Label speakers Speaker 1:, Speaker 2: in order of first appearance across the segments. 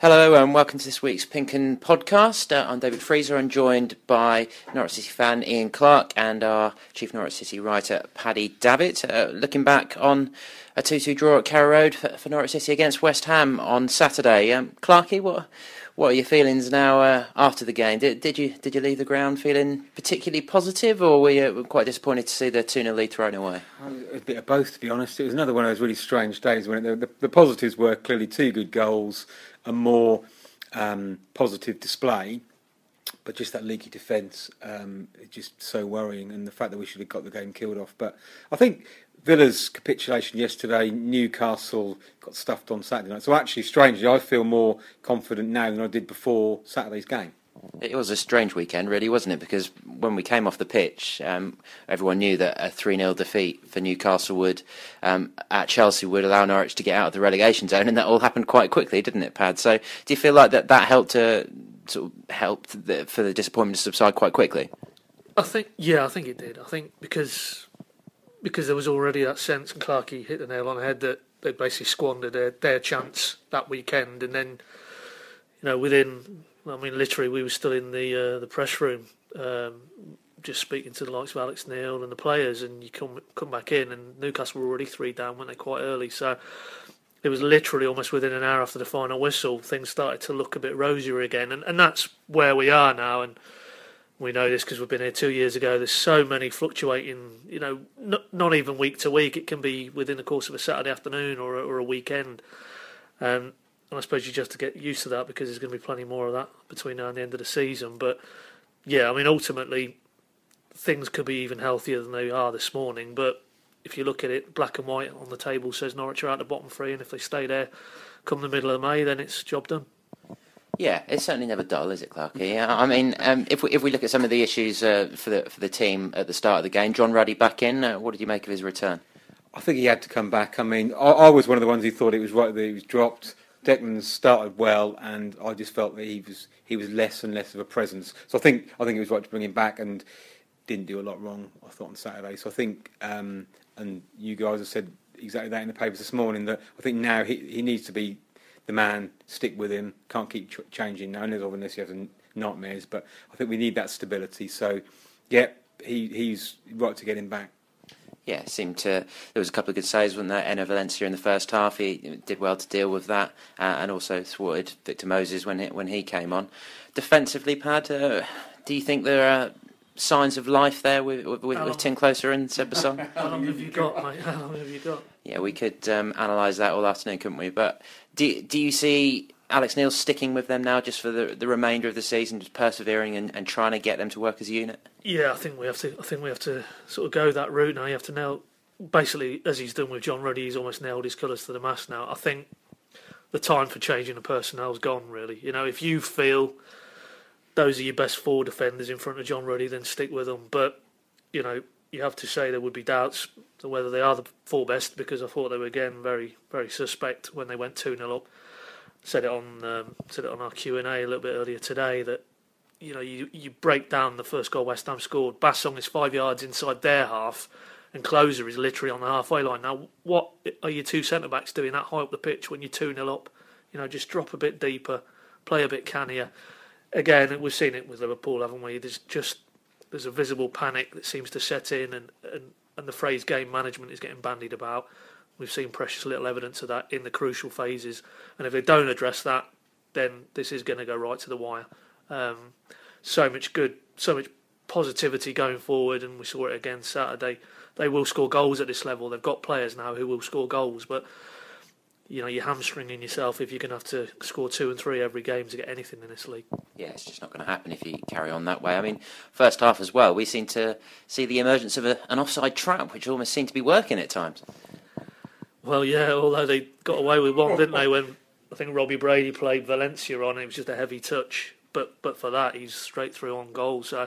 Speaker 1: Hello and welcome to this week's Pinken podcast. I'm David Fraser. I'm joined by Norwich City fan Ian Clark and our chief Norwich City writer Paddy Davitt. Looking back on a 2-2 draw at Carrow Road for Norwich City against West Ham on Saturday. Clarky, what are your feelings now after the game? Did you leave the ground feeling particularly positive, or were you quite disappointed to see the 2-0 lead thrown away?
Speaker 2: A bit of both, to be honest. It was another one of those really strange days when the positives were clearly two good goals, a more positive display, but just that leaky defence is just so worrying, and the fact that we should have got the game killed off. But I think Villa's capitulation yesterday, Newcastle got stuffed on Saturday night. So actually, strangely, I feel more confident now than I did before Saturday's game.
Speaker 1: It was a strange weekend, really, wasn't it? Because when we came off the pitch, everyone knew that a 3-0 defeat for Newcastle at Chelsea would allow Norwich to get out of the relegation zone, and that all happened quite quickly, didn't it, Pad? So do you feel like that helped for the disappointment to subside quite quickly?
Speaker 3: I think it did. I think because there was already that sense, and Clarkey hit the nail on the head, that they basically squandered their chance that weekend, and then literally, we were still in the press room, just speaking to the likes of Alex Neil and the players, and you come back in, and Newcastle were already 3 down, weren't they, quite early? So it was literally almost within an hour after the final whistle, things started to look a bit rosier again, and that's where we are now. And we know this because we've been here 2 years ago. There's so many fluctuating, not even week to week. It can be within the course of a Saturday afternoon or a weekend. And I suppose you just have to get used to that, because there's going to be plenty more of that between now and the end of the season. But yeah, I mean, ultimately, things could be even healthier than they are this morning. But if you look at it, black and white on the table says Norwich are out the bottom 3, and if they stay there come the middle of May, then it's job done.
Speaker 1: Yeah, it's certainly never dull, is it, Clarky? I mean, if we look at some of the issues for the team at the start of the game, John Ruddy back in. What did you make of his return?
Speaker 2: I think he had to come back. I mean, I was one of the ones who thought it was right that he was dropped. Declan started well, and I just felt that he was less and less of a presence. So I think it was right to bring him back, and didn't do a lot wrong, I thought, on Saturday. So I think, and you guys have said exactly that in the papers this morning, that I think now he needs to be the man, stick with him, can't keep changing now, unless he has nightmares. But I think we need that stability. So yeah, he's right to get him back.
Speaker 1: Yeah, there was a couple of good saves, wasn't there? Enner Valencia in the first half, he did well to deal with that, and also thwarted Victor Moses when he came on. Defensively, Pad, do you think there are signs of life there with Tim Closer and Seb Bassong?
Speaker 3: How long have you got, mate? How long have you got?
Speaker 1: Yeah, we could analyse that all afternoon, couldn't we? But do you see Alex Neil sticking with them now just for the remainder of the season, just persevering and trying to get them to work as a unit?
Speaker 3: Yeah, I think we have to sort of go that route now. You have to nail, basically, as he's done with John Ruddy, he's almost nailed his colours to the mast now. I think the time for changing the personnel's gone, really. If you feel those are your best 4 defenders in front of John Ruddy, then stick with them. But you have to say there would be doubts to whether they are the 4 best, because I thought they were again very, very suspect when they went 2-0 up. Said it on our Q&A a little bit earlier today that you break down the first goal West Ham scored. Bassong is 5 yards inside their half, and Closer is literally on the halfway line. Now, what are your 2 centre backs doing that high up the pitch when you're 2-0 up? Just drop a bit deeper, play a bit cannier. Again, we've seen it with Liverpool, haven't we? There's a visible panic that seems to set in, and the phrase game management is getting bandied about. We've seen precious little evidence of that in the crucial phases, and if they don't address that, then this is going to go right to the wire. So much positivity going forward, and we saw it again Saturday. They will score goals at this level. They've got players now who will score goals, but you're hamstringing yourself if you're going to have to score 2 and 3 every game to get anything in this league.
Speaker 1: Yeah, it's just not going to happen if you carry on that way. I mean, first half as well, we seem to see the emergence of an offside trap, which almost seemed to be working at times.
Speaker 3: Well, yeah, although they got away with one, didn't they, when I think Robbie Brady played Valencia on, it was just a heavy touch. But for that, he's straight through on goal. So,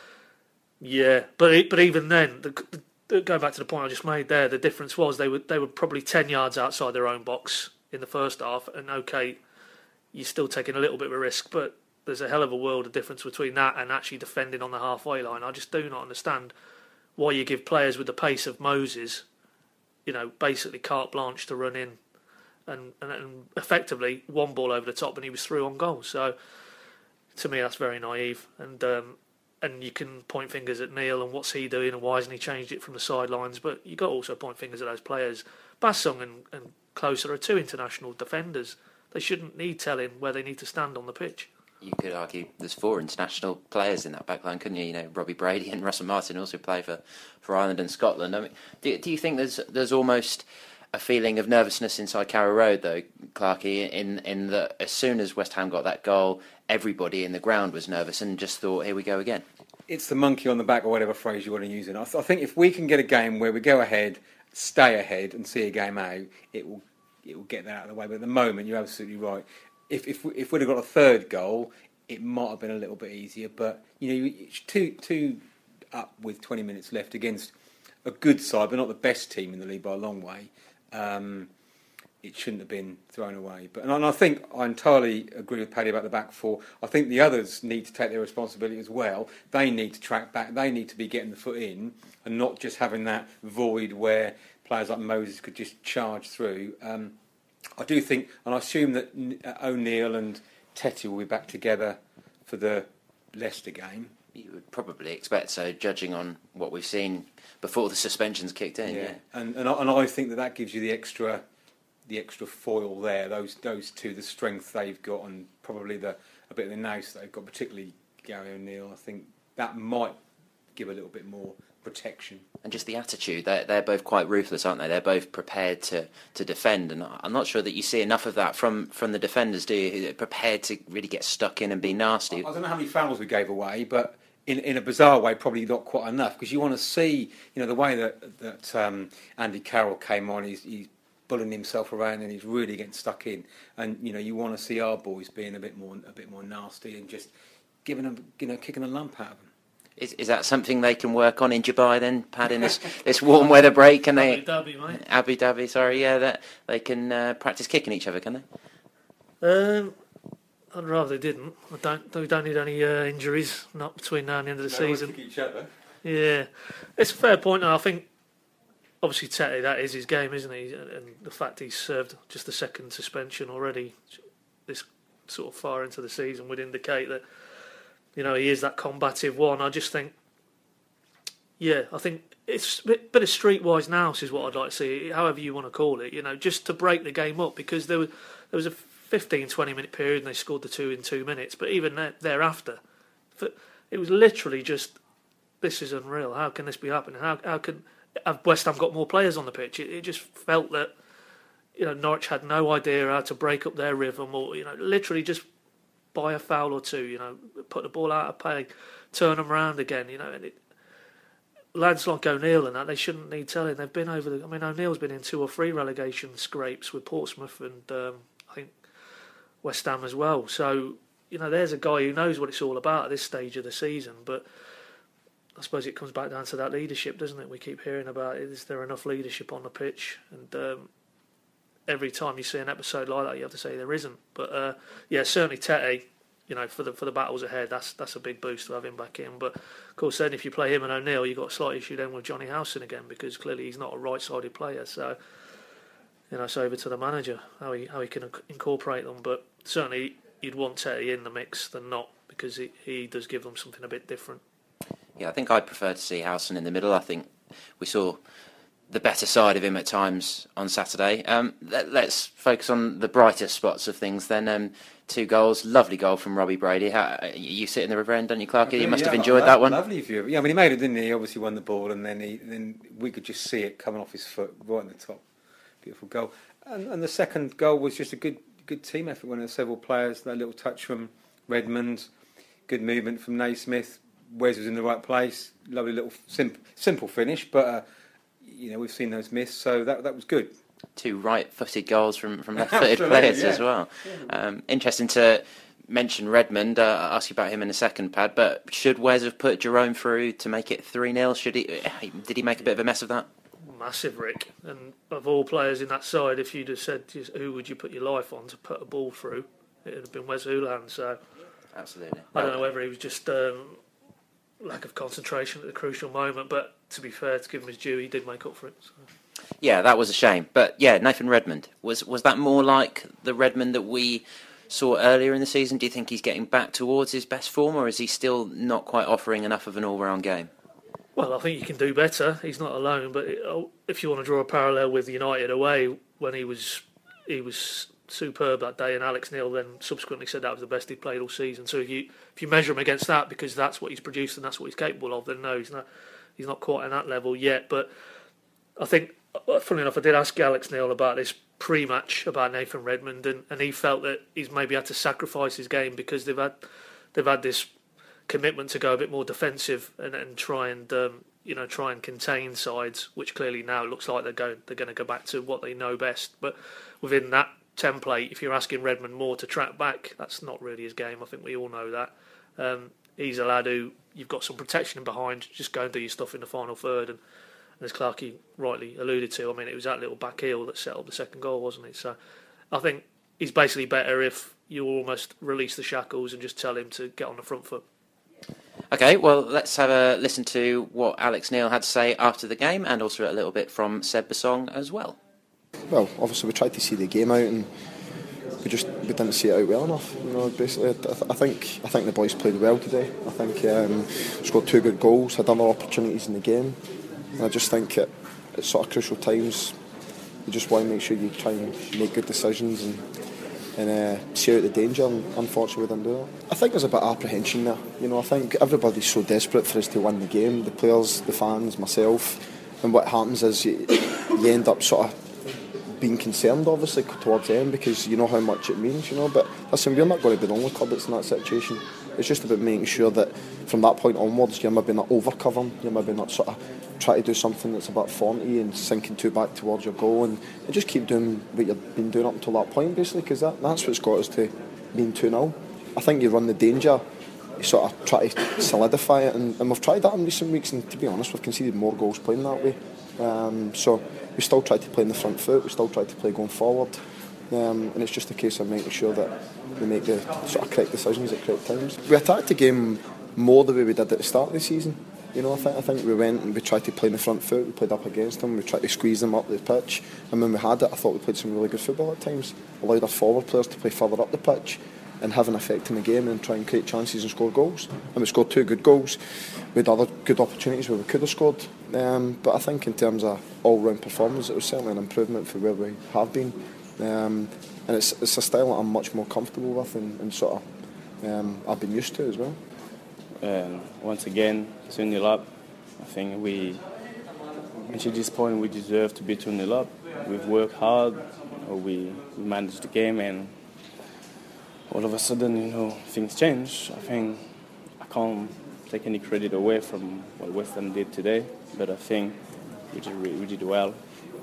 Speaker 3: yeah, but even then, going back to the point I just made there, the difference was they were probably 10 yards outside their own box in the first half, and okay, you're still taking a little bit of a risk, but there's a hell of a world of difference between that and actually defending on the halfway line. I just do not understand why you give players with the pace of Moses, basically carte blanche to run in and effectively one ball over the top, and he was through on goal. So to me, that's very naive, and you can point fingers at Neil and what's he doing and why hasn't he changed it from the sidelines. But you got to also point fingers at those players. Bassong and Closer are two international defenders. They shouldn't need telling where they need to stand on the pitch.
Speaker 1: You could argue there's 4 international players in that back line, couldn't you? You know, Robbie Brady and Russell Martin also play for Ireland and Scotland. I mean, do you think there's almost a feeling of nervousness inside Carrow Road, though, Clarkey, in that as soon as West Ham got that goal, everybody in the ground was nervous and just thought, here we go again?
Speaker 2: It's the monkey on the back, or whatever phrase you want to use. I think if we can get a game where we go ahead, stay ahead, and see a game out, it will get that out of the way. But at the moment, you're absolutely right. If we'd have got a third goal, it might have been a little bit easier. But it's two up with 20 minutes left against a good side, but not the best team in the league by a long way. It shouldn't have been thrown away. But and I think I entirely agree with Paddy about the back 4. I think the others need to take their responsibility as well. They need to track back. They need to be getting the foot in and not just having that void where players like Moses could just charge through. I do think, and I assume that O'Neill and Tetty will be back together for the Leicester game.
Speaker 1: You would probably expect so, judging on what we've seen before the suspensions kicked in. Yeah.
Speaker 2: And I think that gives you the extra foil there. Those two, the strength they've got, and probably a bit of the nous they've got, particularly Gary O'Neill. I think that might give a little bit more protection.
Speaker 1: And just the attitude, they're both quite ruthless, aren't they? They're both prepared to defend, and I'm not sure that you see enough of that from the defenders, do you? They're prepared to really get stuck in and be nasty.
Speaker 2: I don't know how many fouls we gave away, but in a bizarre way, probably not quite enough, because you want to see, the way that Andy Carroll came on. He's bullying himself around and he's really getting stuck in, and you want to see our boys being a bit more nasty and just giving them, kicking a lump out of them.
Speaker 1: Is that something they can work on in Dubai then, Pat, in this warm weather break? Can they?
Speaker 3: Abu Dhabi, mate.
Speaker 1: Abu Dhabi, sorry, yeah, that they can practice kicking each other, can they?
Speaker 3: I'd rather they didn't. We don't need any injuries, not between now and the end of the season.
Speaker 2: Kick each other.
Speaker 3: Yeah, it's a fair point. And I think obviously Tete, that is his game, isn't he? And the fact he's served just the second suspension already, this sort of far into the season, would indicate that he is that combative one. I just think, I think it's a bit of streetwise nous is what I'd like to see, however you want to call it, just to break the game up, because there was a 15-20 minute period and they scored the 2 in 2 minutes, but even thereafter, it was literally just, this is unreal, how can this be happening, how can West Ham got more players on the pitch? It just felt that Norwich had no idea how to break up their rhythm, or literally just by a foul or two, put the ball out of play, turn them around again, and lads like O'Neill and that, they shouldn't need telling. They've been over O'Neill's been in 2 or 3 relegation scrapes with Portsmouth and I think West Ham as well. So, there's a guy who knows what it's all about at this stage of the season, but I suppose it comes back down to that leadership, doesn't it? We keep hearing about it. Is there enough leadership on the pitch? And every time you see an episode like that, you have to say there isn't. But certainly Tete, for the battles ahead, that's a big boost to have him back in. But of course, then if you play him and O'Neill, you've got a slight issue then with Johnny Howson again, because clearly he's not a right-sided player. So it's over to the manager how he can incorporate them. But certainly you'd want Tete in the mix than not, because he does give them something a bit different.
Speaker 1: Yeah, I think I'd prefer to see Howson in the middle. I think we saw the better side of him at times on Saturday. Let's focus on the brighter spots of things then. 2 goals, lovely goal from Robbie Brady. You sit in the river end, don't you, Clark? You must have enjoyed that one.
Speaker 2: Lovely view. Yeah, he made it, didn't he? He obviously won the ball, and then we could just see it coming off his foot right on the top. Beautiful goal. And the second goal was just a good team effort. One of the several players, that little touch from Redmond, good movement from Naismith. Wes was in the right place. Lovely little simple finish, but we've seen those miss, so that was good.
Speaker 1: 2 right-footed goals from left-footed players as well. Interesting to mention Redmond. I'll ask you about him in a second, Pad. But should Wes have put Jerome through to make it 3-0? Did he make a bit of a mess of that?
Speaker 3: Massive, Rick. And of all players in that side, if you'd have said who would you put your life on to put a ball through, it would have been Wes Houlihan. So
Speaker 1: absolutely.
Speaker 3: I don't know whether he was just lack of concentration at the crucial moment, but to be fair, to give him his due, he did make up for it. So.
Speaker 1: Yeah, that was a shame. But yeah, Nathan Redmond, was that more like the Redmond that we saw earlier in the season? Do you think he's getting back towards his best form, or is he still not quite offering enough of an all-round game?
Speaker 3: Well, I think you can do better. He's not alone, but if you want to draw a parallel with United away, when he was superb that day, and Alex Neil then subsequently said that was the best he played all season. So if you measure him against that, because that's what he's produced and that's what he's capable of, then no, he's not quite on that level yet. But I think, funnily enough, I did ask Alex Neil about this pre-match about Nathan Redmond, and he felt that he's maybe had to sacrifice his game because they've had this commitment to go a bit more defensive and try and contain sides, which clearly now looks like they're going to go back to what they know best. But within that template, if you're asking Redmond more to track back, that's not really his game. I think we all know that. He's a lad who you've got some protection in behind, just go and do your stuff in the final third. And as Clarkey rightly alluded to, I mean, it was that little back heel that set up the second goal, wasn't it? So I think he's basically better if you almost release the shackles and just tell him to get on the front foot.
Speaker 1: Okay, well, let's have a listen to what Alex Neil had to say after the game, and also a little bit from Seb Basong as well.
Speaker 4: Well, obviously we tried to see the game out, and we didn't see it out well enough. You know, basically, I think the boys played well today. I think scored 2 good goals, had other opportunities in the game, and I just think at sort of crucial times, you just want to make sure you try and make good decisions and see out the danger, and unfortunately we didn't do that. I think there's a bit of apprehension there. You know, I think everybody's so desperate for us to win the game, the players, the fans, myself, and what happens is you end up sort of being concerned, obviously, towards them, because you know how much it means, you know. But listen, we're not going to be the only club that's in that situation. It's just about making sure that from that point onwards, you're maybe not over-covering, you're maybe not sort of try to do something that's about 40 and sinking too back towards your goal, and just keep doing what you've been doing up until that point, basically, because that's what's got us to being 2-0. I think you run the danger, you sort of try to solidify it, and we've tried that in recent weeks, and to be honest, we've conceded more goals playing that way. So we still try to play in the front foot, we still try to play going forward, and it's just a case of making sure that we make the sort of correct decisions at correct times. We attacked the game more the way we did at the start of the season. You know, I think we went and we tried to play in the front foot, we played up against them, we tried to squeeze them up the pitch, and when we had it, I thought we played some really good football at times, allowed our forward players to play further up the pitch and have an effect in the game and try and create chances and score goals. And we scored 2 good goals. We had other good opportunities where we could have scored, but I think in terms of all-round performance, it was certainly an improvement for where we have been, and it's a style that I'm much more comfortable with and sort of I've been used to as well.
Speaker 5: Once again, 2-0 up. I think until this point, we deserve to be 2-0 up. We've worked hard, we managed the game, and all of a sudden, you know, things change. I think I can't take any credit away from what West Ham did today, but I think we did well.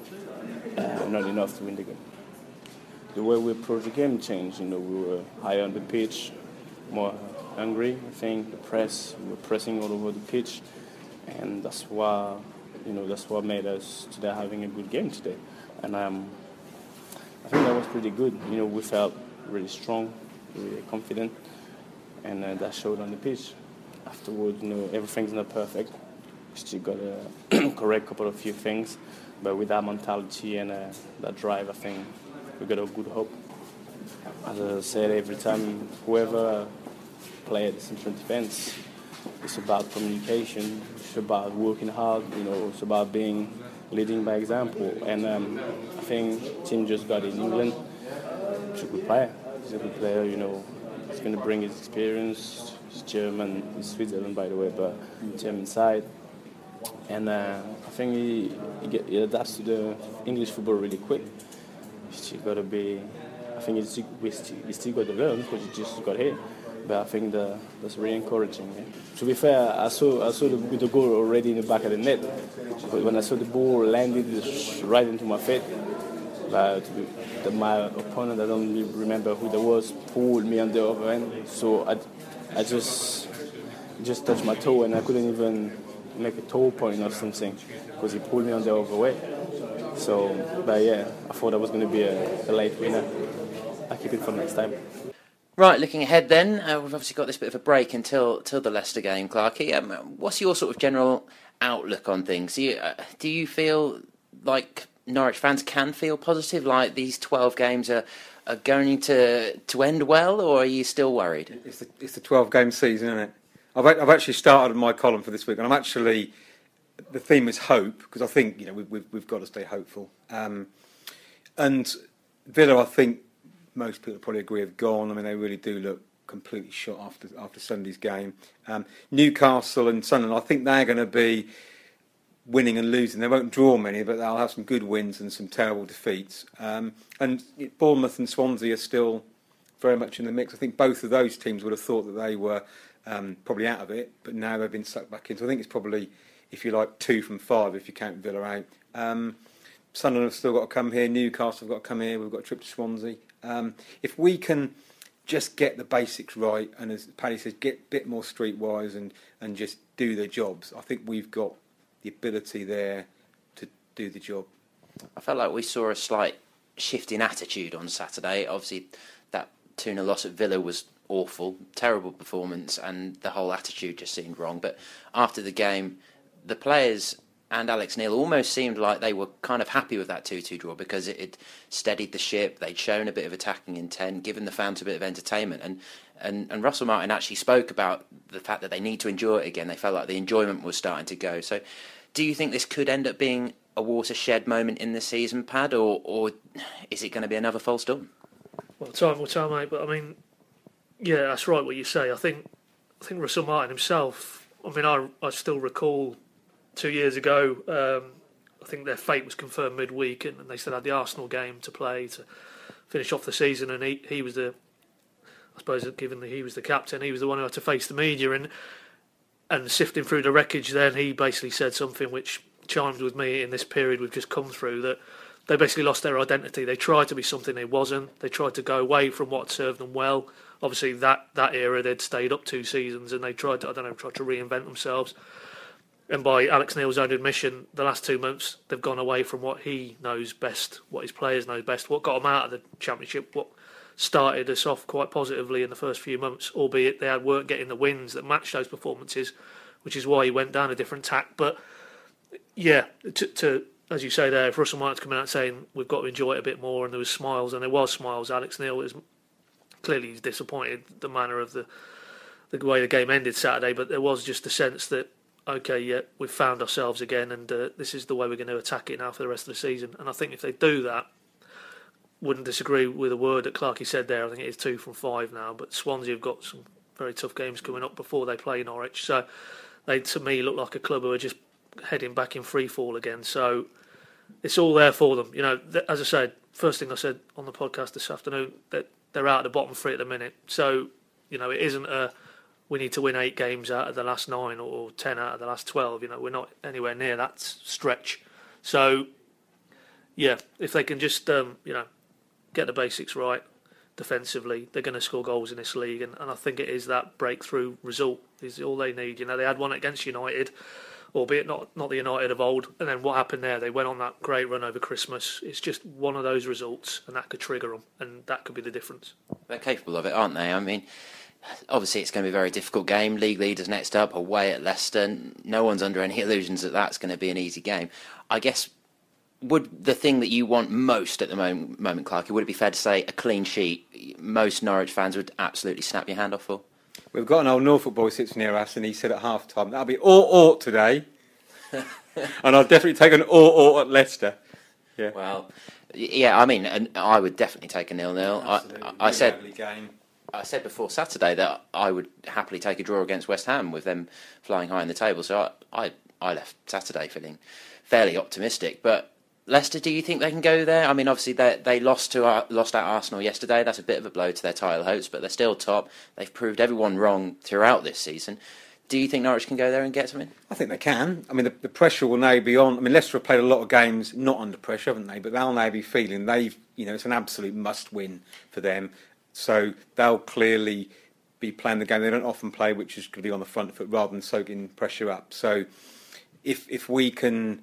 Speaker 5: Not enough to win the game. The way we approached the game changed. You know, we were higher on the pitch, more hungry. I think we were pressing all over the pitch, and that's what made us today having a good game today. And I think that was pretty good. You know, we felt really strong, really confident, and that showed on the pitch. Afterwards, you know, everything's not perfect. We still got to correct a few things, but with that mentality and that drive, I think we got a good hope. As I said, every time whoever play at the central defence, it's about communication, it's about working hard, you know, it's about leading by example. And I think Tim just got in England. He's a good player. He's a good player, you know. He's going to bring his experience. He's German, he's Switzerland, by the way, but German side. And I think he adapts to the English football really quick. He's still got to be. I think we still got to learn because he just got here. But I think that's really encouraging. Yeah. To be fair, I saw the goal already in the back of the net. But when I saw the ball landed right into my feet, my opponent, I don't remember who that was, pulled me on the other end. So I just touched my toe, and I couldn't even make a toe point or something because he pulled me on the other way. So, but yeah, I thought that was going to be a late winner. I keep it for next time.
Speaker 1: Right, looking ahead then, we've obviously got this bit of a break until the Leicester game, Clarkey. What's your sort of general outlook on things? Do you feel like Norwich fans can feel positive, like these 12 games are going to end well, or are you still worried?
Speaker 2: It's the 12-game season, isn't it? I've actually started my column for this week, and I'm actually, the theme is hope, because I think we've got to stay hopeful. And Villa, I think most people probably agree, have gone. I mean, they really do look completely shot after Sunday's game. Newcastle and Sunderland, I think they're going to be winning and losing. They won't draw many, but they'll have some good wins and some terrible defeats. And Bournemouth and Swansea are still very much in the mix. I think both of those teams would have thought that they were probably out of it, but now they've been sucked back in. So I think it's probably, if you like, 2 from 5 if you count Villa out. Sunderland have still got to come here. Newcastle have got to come here. We've got a trip to Swansea. If we can just get the basics right, and as Paddy says, get a bit more streetwise and just do their jobs, I think we've got the ability there to do the job.
Speaker 1: I felt like we saw a slight shift in attitude on Saturday. Obviously, that 2-0 loss at Villa was awful, terrible performance, and the whole attitude just seemed wrong. But after the game, the players and Alex Neil almost seemed like they were kind of happy with that 2-2 draw, because it had steadied the ship. They'd shown a bit of attacking intent, given the fans a bit of entertainment. And Russell Martin actually spoke about the fact that they need to enjoy it again. They felt like the enjoyment was starting to go. So do you think this could end up being a watershed moment in the season, Pad, or is it going to be another false dawn?
Speaker 3: Well, time will tell, mate. But I mean, yeah, that's right what you say. I think Russell Martin himself, I mean, I still recall 2 years ago, I think their fate was confirmed midweek, and they still had the Arsenal game to play to finish off the season, and he was the, I suppose, given that he was the captain, he was the one who had to face the media, and sifting through the wreckage then, he basically said something which chimed with me in this period we've just come through, that they basically lost their identity. They tried to be something they wasn't. They tried to go away from what served them well. Obviously, that era, they'd stayed up 2 seasons, and they tried to reinvent themselves. And by Alex Neil's own admission, the last 2 months, they've gone away from what he knows best, what his players know best, what got them out of the Championship, what started us off quite positively in the first few months, albeit they weren't getting the wins that matched those performances, which is why he went down a different tack. But, yeah, to as you say there, if Russell Martin's coming out saying we've got to enjoy it a bit more, and there was smiles, and there was smiles, Alex Neil was clearly disappointed the manner of the way the game ended Saturday, but there was just a sense that, okay, yeah, we've found ourselves again, and this is the way we're going to attack it now for the rest of the season. And I think if they do that, wouldn't disagree with a word that Clarkey said there. I think it is 2 from 5 now, but Swansea have got some very tough games coming up before they play Norwich. So they, to me, look like a club who are just heading back in free fall again. So it's all there for them. You know, as I said, first thing I said on the podcast this afternoon, that they're out of the bottom 3 at the minute. So, you know, it isn't we need to win 8 games out of the last 9 or 10 out of the last 12. You know, we're not anywhere near that stretch. So, yeah, if they can just, get the basics right defensively, they're going to score goals in this league. And I think it is that breakthrough result is all they need. You know, they had one against United, albeit not the United of old. And then what happened there? They went on that great run over Christmas. It's just one of those results, and that could trigger them, and that could be the difference.
Speaker 1: They're capable of it, aren't they? I mean, obviously it's going to be a very difficult game. League leaders next up, away at Leicester. No one's under any illusions that that's going to be an easy game. I guess, would the thing that you want most at the moment, Clarkey, would it be fair to say a clean sheet most Norwich fans would absolutely snap your hand off for?
Speaker 2: We've got an old Norfolk boy sits near us, and he said at half-time, that'll be or today. And I'll definitely take an or at Leicester. Yeah.
Speaker 1: Well, yeah, I mean, and I would definitely take a 0-0. I said before Saturday that I would happily take a draw against West Ham with them flying high in the table. So I left Saturday feeling fairly optimistic. But Leicester, do you think they can go there? I mean, obviously they lost at Arsenal yesterday. That's a bit of a blow to their title hopes, but they're still top. They've proved everyone wrong throughout this season. Do you think Norwich can go there and get something?
Speaker 2: I think they can. I mean, the pressure will now be on. I mean, Leicester have played a lot of games not under pressure, haven't they? But they'll now be feeling it's an absolute must-win for them. So they'll clearly be playing the game they don't often play, which is going to be on the front foot rather than soaking pressure up. So if we can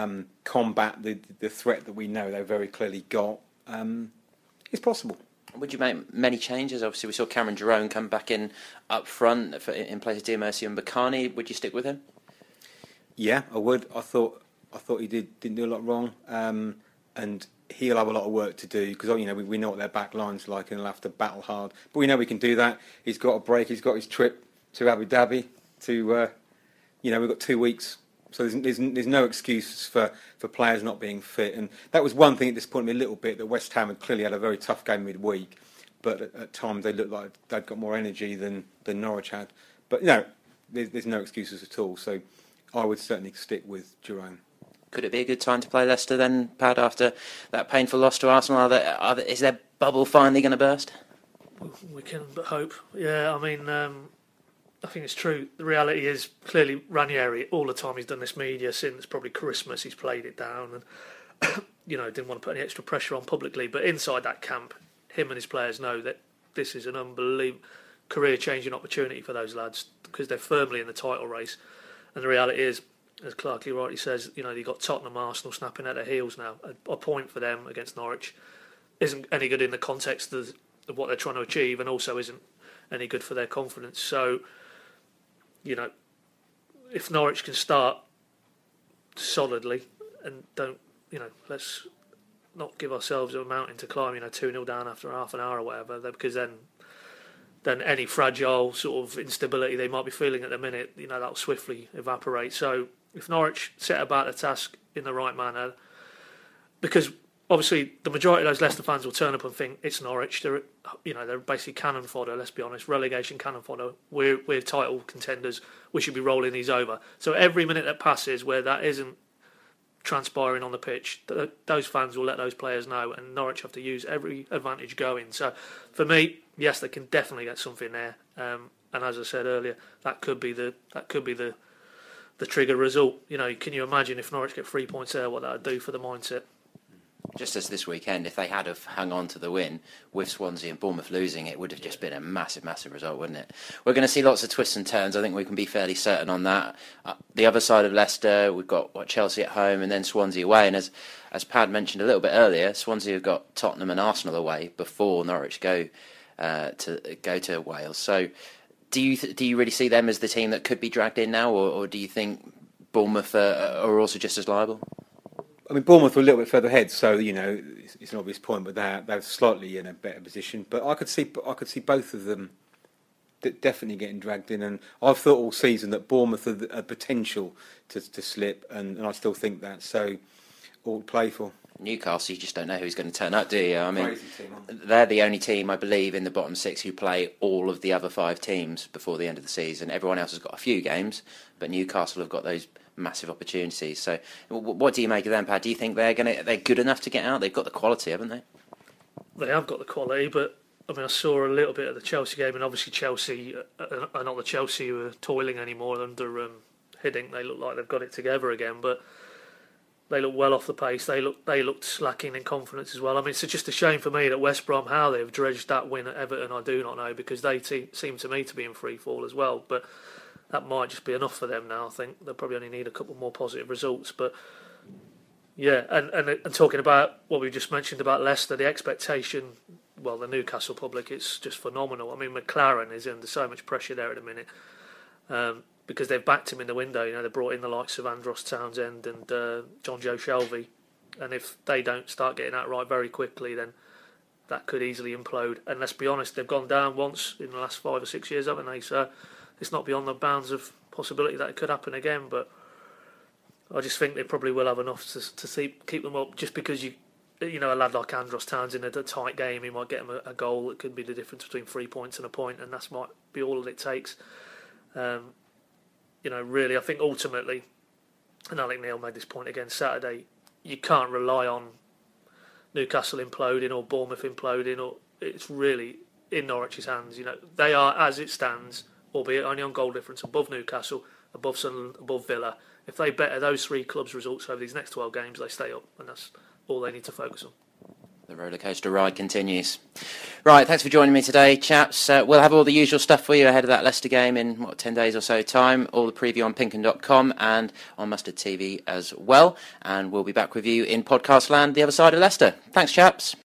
Speaker 2: combat the threat that we know they've very clearly got, it's possible.
Speaker 1: Would you make many changes? Obviously, we saw Cameron Jerome come back in up front in place of Diamersi and Bakani. Would you stick with him?
Speaker 2: Yeah, I would. I thought he didn't do a lot wrong. and he'll have a lot of work to do because we know what their back line's like, and he'll have to battle hard. But we know we can do that. He's got a break. He's got his trip to Abu Dhabi. We've got 2 weeks, so there's no excuse for players not being fit. And that was one thing that disappointed me a little bit, that West Ham had clearly had a very tough game midweek, but at times they looked like they'd got more energy than Norwich had. But there's no excuses at all. So I would certainly stick with Jerome.
Speaker 1: Could it be a good time to play Leicester then, Pad, after that painful loss to Arsenal? Is their bubble finally going to burst?
Speaker 3: We can but hope. Yeah, I mean, I think it's true. The reality is, clearly Ranieri, all the time he's done this media since probably Christmas, he's played it down and didn't want to put any extra pressure on publicly. But inside that camp, him and his players know that this is an unbelievable career-changing opportunity for those lads because they're firmly in the title race. And the reality is, as Clarkey rightly says, you've got Tottenham, Arsenal snapping at their heels now. A point for them against Norwich isn't any good in the context of what they're trying to achieve, and also isn't any good for their confidence. So, if Norwich can start solidly and don't, let's not give ourselves a mountain to climb, 2-0 down after half an hour or whatever, because then any fragile sort of instability they might be feeling at the minute, that'll swiftly evaporate. So if Norwich set about the task in the right manner, because obviously the majority of those Leicester fans will turn up and think it's Norwich. They're basically cannon fodder. Let's be honest, relegation cannon fodder. We're title contenders. We should be rolling these over. So every minute that passes where that isn't transpiring on the pitch, those fans will let those players know, and Norwich have to use every advantage going. So for me, yes, they can definitely get something there. And as I said earlier, that could be the trigger result. Can you imagine if Norwich get 3 points there, what that would do for the mindset?
Speaker 1: Just as this weekend, if they had have hung on to the win with Swansea and Bournemouth losing, it would have just been a massive, massive result, wouldn't it? We're going to see lots of twists and turns. I think we can be fairly certain on that. The other side of Leicester, we've got Chelsea at home and then Swansea away. And as Pad mentioned a little bit earlier, Swansea have got Tottenham and Arsenal away before Norwich go to Wales. So do you really see them as the team that could be dragged in now, or do you think Bournemouth are also just as liable?
Speaker 2: I mean, Bournemouth were a little bit further ahead, so it's an obvious point, but they're slightly in a better position. But I could see both of them definitely getting dragged in, and I've thought all season that Bournemouth had a potential to slip, and I still think that. So, all to play for.
Speaker 1: Newcastle, you just don't know who's going to turn up, do you? I mean,
Speaker 2: Crazy team,
Speaker 1: they're the only team, I believe, in the bottom six who play all of the other 5 teams before the end of the season. Everyone else has got a few games, but Newcastle have got those massive opportunities. So, what do you make of them, Pat? Do you think they're good enough to get out? They've got the quality, haven't they?
Speaker 3: They have got the quality, but I mean, I saw a little bit of the Chelsea game, and obviously Chelsea are not the Chelsea who are toiling anymore under Hiddink. They look like they've got it together again, but they look well off the pace. They looked lacking in confidence as well. I mean, it's just a shame for me that West Brom, how they've dredged that win at Everton, I do not know, because they seem to me to be in free fall as well. But that might just be enough for them now. I think they'll probably only need a couple more positive results. But yeah, and talking about what we just mentioned about Leicester, the expectation, well, the Newcastle public, it's just phenomenal. I mean, McLaren is under so much pressure there at the minute. Because they've backed him in the window, they brought in the likes of Andros Townsend and John Joe Shelvey, and if they don't start getting that right very quickly, then that could easily implode. And let's be honest, they've gone down once in the last 5 or 6 years, haven't they? So it's not beyond the bounds of possibility that it could happen again. But I just think they probably will have enough to keep them up. Just because a lad like Andros Townsend in a tight game, he might get him a goal that could be the difference between 3 points and a point, and that might be all it takes. Really, I think ultimately, and Alec Neil made this point again Saturday, you can't rely on Newcastle imploding or Bournemouth imploding, or it's really in Norwich's hands. They are, as it stands, albeit only on goal difference, above Newcastle, above Sunderland, above Villa. If they better those 3 clubs' results over these next 12 games, they stay up, and that's all they need to focus on.
Speaker 1: The rollercoaster ride continues. Right, thanks for joining me today, chaps. We'll have all the usual stuff for you ahead of that Leicester game in 10 days or so time. All the preview on pinkun.com and on Mustard TV as well. And we'll be back with you in podcast land the other side of Leicester. Thanks, chaps.